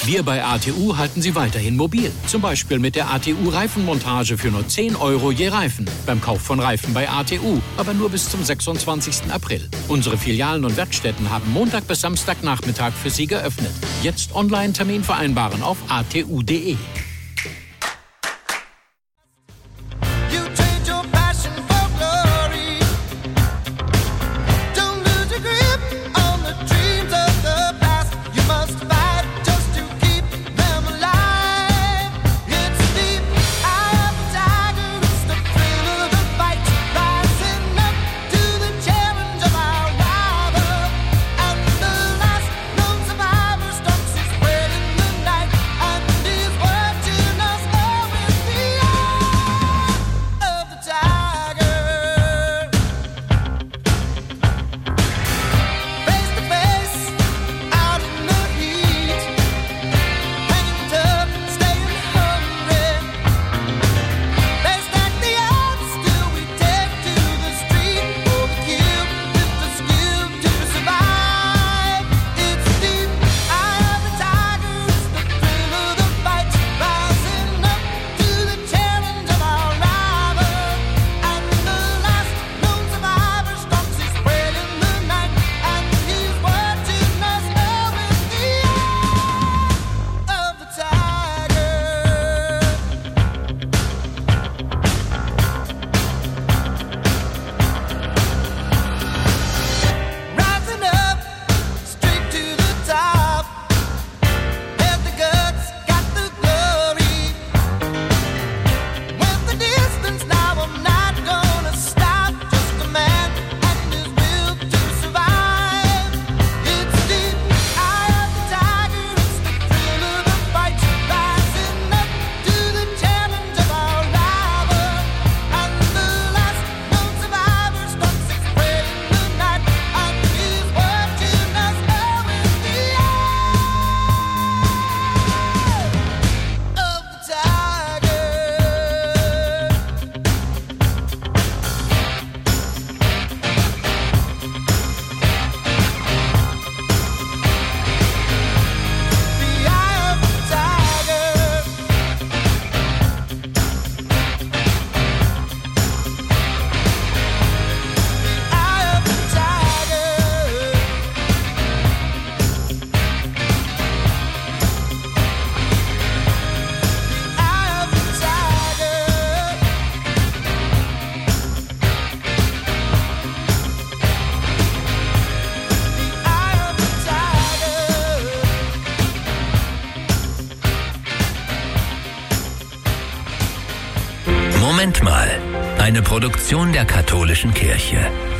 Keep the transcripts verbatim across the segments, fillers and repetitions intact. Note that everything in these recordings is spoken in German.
Wir bei A T U halten Sie weiterhin mobil. Zum Beispiel mit der A T U-Reifenmontage für nur zehn Euro je Reifen. Beim Kauf von Reifen bei A T U, aber nur bis zum sechsundzwanzigsten April. Unsere Filialen und Werkstätten haben Montag bis Samstagnachmittag für Sie geöffnet. Jetzt Online-Termin vereinbaren auf a t u punkt d e. Moment mal, eine Produktion der katholischen Kirche.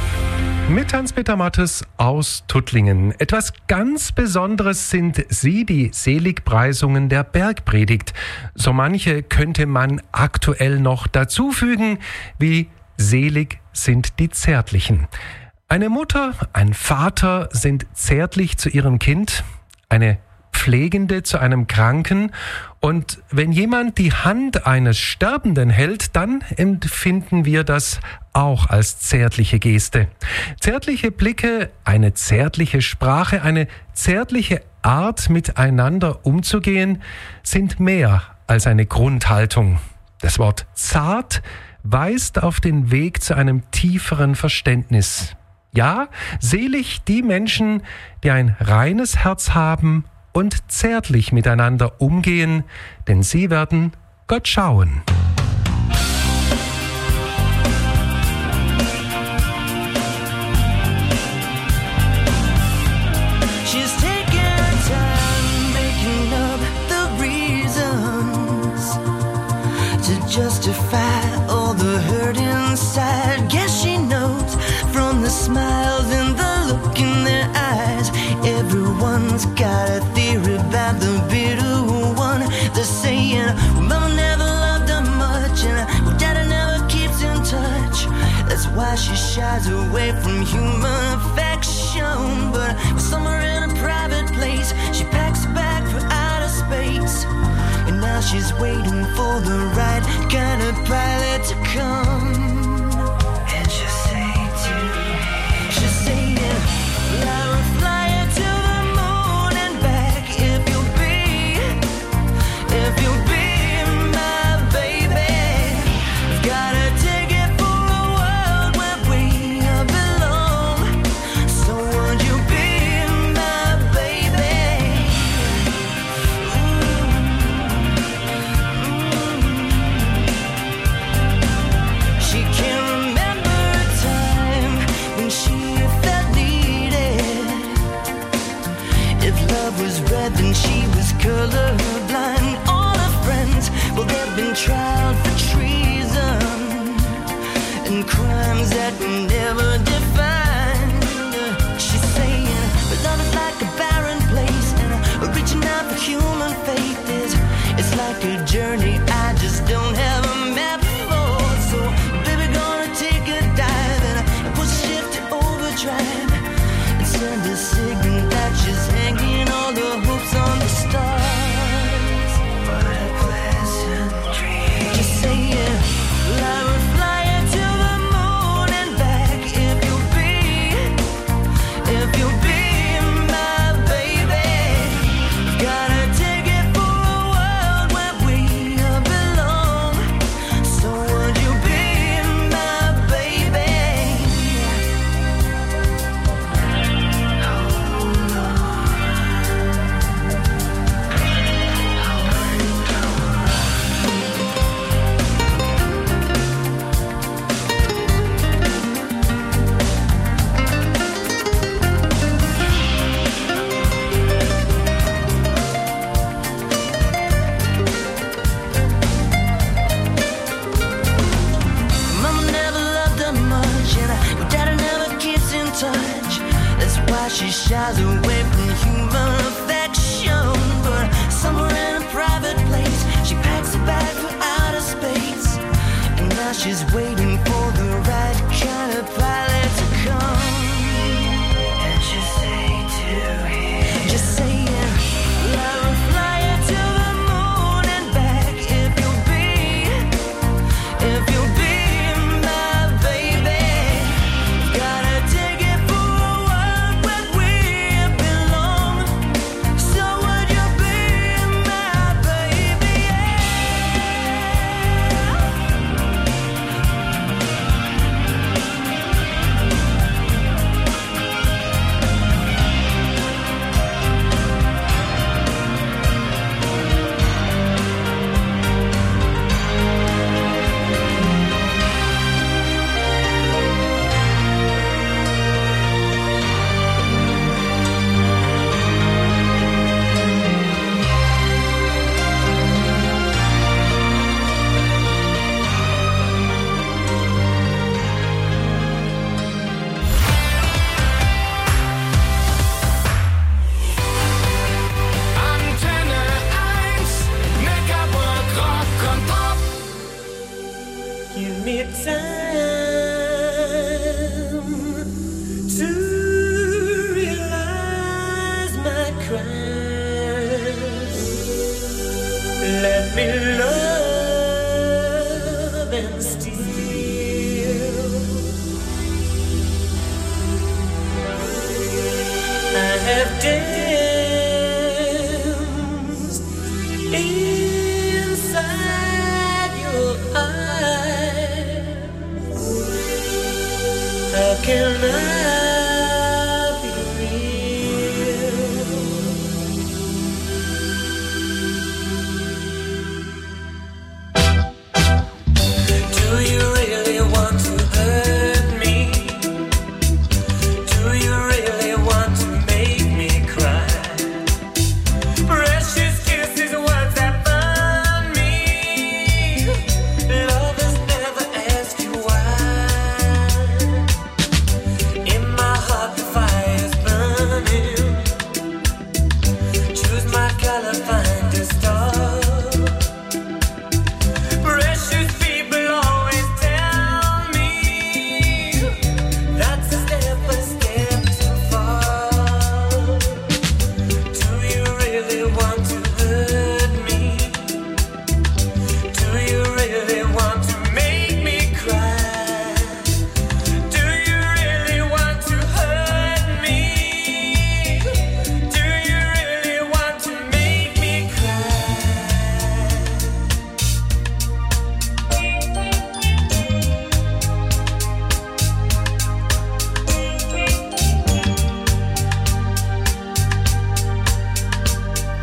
Mit Hans-Peter Mattes aus Tuttlingen. Etwas ganz Besonderes sind sie, die Seligpreisungen der Bergpredigt. So manche könnte man aktuell noch dazufügen, wie selig sind die Zärtlichen. Eine Mutter, ein Vater sind zärtlich zu ihrem Kind, eine Pflegende zu einem Kranken, und wenn jemand die Hand eines Sterbenden hält, dann empfinden wir das auch als zärtliche Geste. Zärtliche Blicke, eine zärtliche Sprache, eine zärtliche Art, miteinander umzugehen, sind mehr als eine Grundhaltung. Das Wort zart weist auf den Weg zu einem tieferen Verständnis. Ja, selig die Menschen, die ein reines Herz haben und zärtlich miteinander umgehen, denn sie werden Gott schauen. Justify all the hurt inside. Guess she knows from the smiles and the look in their eyes. Everyone's got a theory about the bitter one. They're saying, well, mama never loved her much, and well, daddy never keeps in touch. That's why she shies away from human affection. But somewhere in a private place, she packs a bag for outer space. And now she's waiting for the right kind of pilot to come. And she'll say to me, she'll say, yeah, well, I will fly you to the moon and back if you'll be died, then she was colorblind. All her friends, well, they've been tried for treason and crimes that were never defined. She's saying, but love is like a barren place, and reaching out for human faith is, it's like a journey I just don't have a map for. So, baby, gonna take a dive and push shift to overdrive and send a signal that she's hanging all the hopes on the stars. What a pleasant dream. Just say it. Well, I would fly you to the moon and back if you'll be, if you'll be my baby. Gotta take it for a world where we belong. So would you be my baby? Mama never loved her much, and your daddy never keeps in touch. That's why she shies away from human affection. But somewhere in a private place, she packs a bag for outer space, and now she's waiting for the right kind of pilot to come. And she say to him, just saying, I will fly you to the moon and back if you'll be, if you'll be my baby. Gotta take it for a world where we belong. So would you be my baby? Antenne eins, Neckarburg, Rock und Pop. Give me time to realize my crimes. Let me love and steal. I have danced inside your eyes. How can I be real? Do you really want to hurt me? Do you really want to make me cry? Precious kisses, words that burn me. Lovers never ask you why. In my heart the fire's burning. Choose my color.